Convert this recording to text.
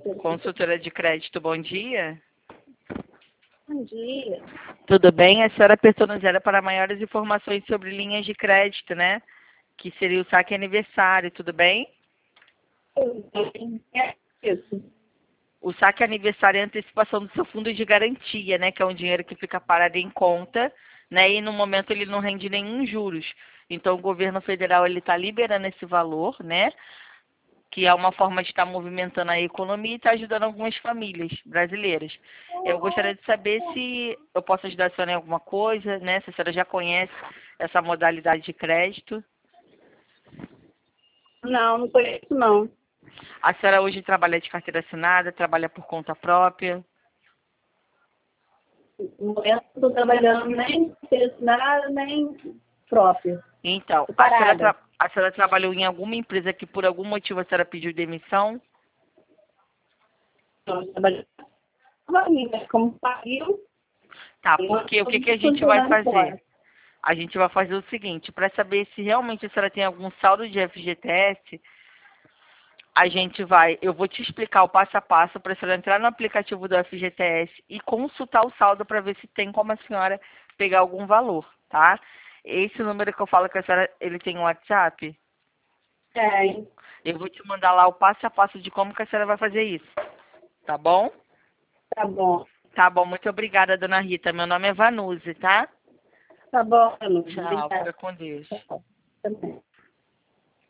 Consultora de crédito, bom dia. Bom dia. Tudo bem? A senhora apertou no zero para maiores informações sobre linhas de crédito, né? Que seria o saque aniversário, tudo bem? É isso. O saque aniversário é a antecipação do seu fundo de garantia, né? Que é um dinheiro que fica parado em conta, né? E no momento ele não rende nenhum juros. Então o governo federal ele está liberando esse valor, né? Que é uma forma de estar movimentando a economia e está ajudando algumas famílias brasileiras. Eu gostaria de saber se eu posso ajudar a senhora em alguma coisa, né? Se a senhora já conhece essa modalidade de crédito. Não conheço, não. A senhora hoje trabalha de carteira assinada, trabalha por conta própria. No momento não estou trabalhando nem nada, nem próprio. Então, Tô parada. a senhora trabalhou em alguma empresa que por algum motivo a senhora pediu demissão? Estou trabalhando como pariu. Tá, porque o que que a gente vai fazer? A gente vai fazer o seguinte, para saber se realmente a senhora tem algum saldo de FGTS, eu vou te explicar o passo a passo para a senhora entrar no aplicativo do FGTS e consultar o saldo para ver se tem como a senhora pegar algum valor, tá? Esse número que eu falo que a senhora, ele tem um WhatsApp? É, Eu vou te mandar lá o passo a passo de como que a senhora vai fazer isso, tá bom? tá bom. Tá bom, muito obrigada, dona Rita. Meu nome é Vanuse, tá? Tá bom, Tchau, obrigada. fica com Deus. Tchau. Também.